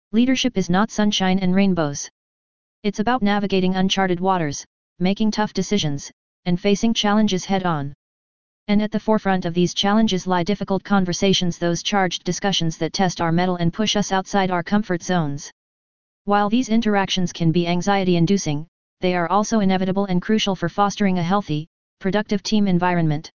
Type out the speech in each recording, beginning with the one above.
Leadership is not sunshine and rainbows. It's about navigating uncharted waters, making tough decisions, and facing challenges head-on. And at the forefront of these challenges lie difficult conversations, those charged discussions that test our mettle and push us outside our comfort zones. While these interactions can be anxiety-inducing, they are also inevitable and crucial for fostering a healthy, productive team environment.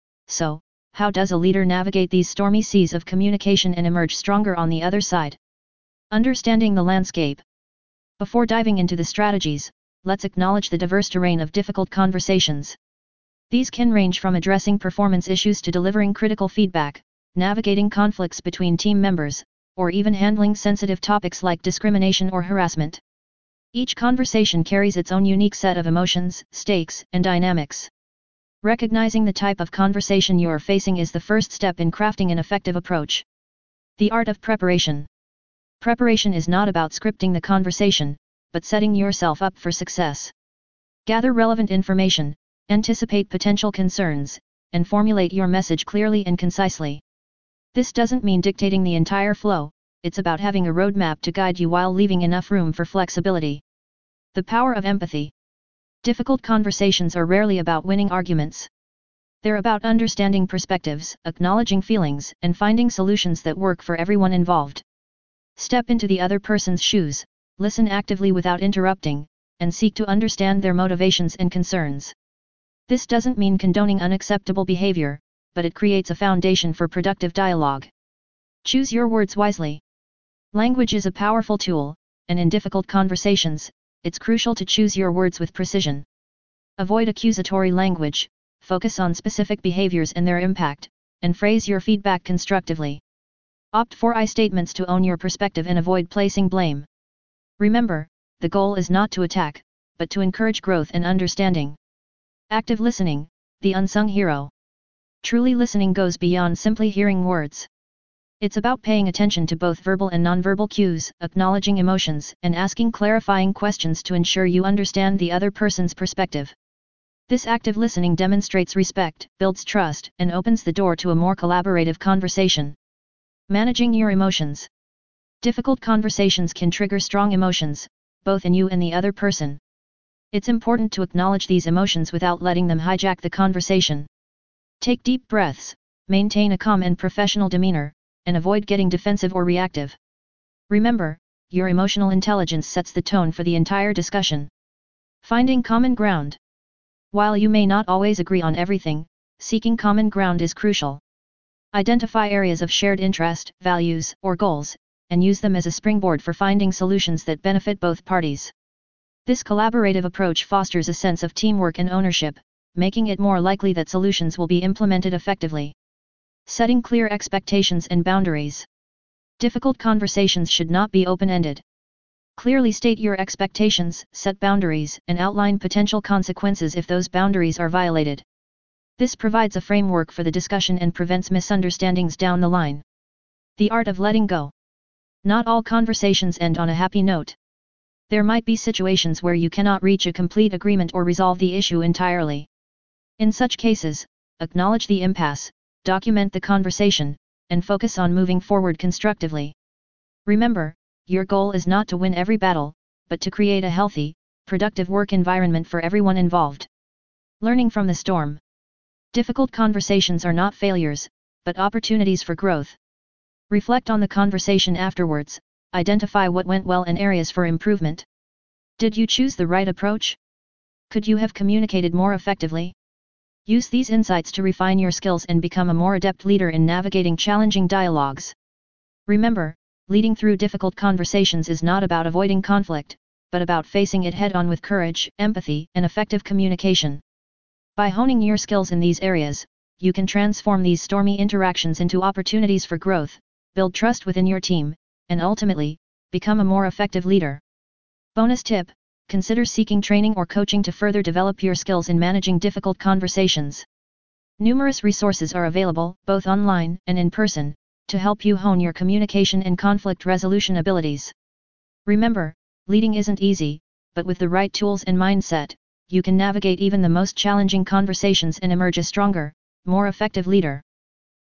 So, how does a leader navigate these stormy seas of communication and emerge stronger on the other side? Understanding the landscape. Before diving into the strategies, let's acknowledge the diverse terrain of difficult conversations. These can range from addressing performance issues to delivering critical feedback, navigating conflicts between team members, or even handling sensitive topics like discrimination or harassment. Each conversation carries its own unique set of emotions, stakes, and dynamics. Recognizing the type of conversation you are facing is the first step in crafting an effective approach. The art of preparation. Preparation is not about scripting the conversation, but setting yourself up for success. Gather relevant information, anticipate potential concerns, and formulate your message clearly and concisely. This doesn't mean dictating the entire flow, it's about having a roadmap to guide you while leaving enough room for flexibility. The power of empathy. Difficult conversations are rarely about winning arguments. They're about understanding perspectives, acknowledging feelings, and finding solutions that work for everyone involved. Step into the other person's shoes, listen actively without interrupting, and seek to understand their motivations and concerns. This doesn't mean condoning unacceptable behavior, but it creates a foundation for productive dialogue. Choose your words wisely. Language is a powerful tool, and in difficult conversations, it's crucial to choose your words with precision. Avoid accusatory language, focus on specific behaviors and their impact, and phrase your feedback constructively. Opt for I statements to own your perspective and avoid placing blame. Remember, the goal is not to attack, but to encourage growth and understanding. Active listening, the unsung hero. Truly listening goes beyond simply hearing words. It's about paying attention to both verbal and nonverbal cues, acknowledging emotions, and asking clarifying questions to ensure you understand the other person's perspective. This active listening demonstrates respect, builds trust, and opens the door to a more collaborative conversation. Managing your emotions. Difficult conversations can trigger strong emotions, both in you and the other person. It's important to acknowledge these emotions without letting them hijack the conversation. Take deep breaths, maintain a calm and professional demeanor, and avoid getting defensive or reactive. Remember, your emotional intelligence sets the tone for the entire discussion. Finding common ground. While you may not always agree on everything, seeking common ground is crucial. Identify areas of shared interest, values, or goals, and use them as a springboard for finding solutions that benefit both parties. This collaborative approach fosters a sense of teamwork and ownership, making it more likely that solutions will be implemented effectively. Setting clear expectations and boundaries. Difficult conversations should not be open-ended. Clearly state your expectations, set boundaries, and outline potential consequences if those boundaries are violated. This provides a framework for the discussion and prevents misunderstandings down the line. The art of letting go. Not all conversations end on a happy note. There might be situations where you cannot reach a complete agreement or resolve the issue entirely. In such cases, acknowledge the impasse, document the conversation, and focus on moving forward constructively. Remember, your goal is not to win every battle, but to create a healthy, productive work environment for everyone involved. Learning from the storm. Difficult conversations are not failures, but opportunities for growth. Reflect on the conversation afterwards, identify what went well and areas for improvement. Did you choose the right approach? Could you have communicated more effectively? Use these insights to refine your skills and become a more adept leader in navigating challenging dialogues. Remember, leading through difficult conversations is not about avoiding conflict, but about facing it head-on with courage, empathy, and effective communication. By honing your skills in these areas, you can transform these stormy interactions into opportunities for growth, build trust within your team, and ultimately, become a more effective leader. Bonus tip: consider seeking training or coaching to further develop your skills in managing difficult conversations. Numerous resources are available, both online and in person, to help you hone your communication and conflict resolution abilities. Remember, leading isn't easy, but with the right tools and mindset, you can navigate even the most challenging conversations and emerge a stronger, more effective leader.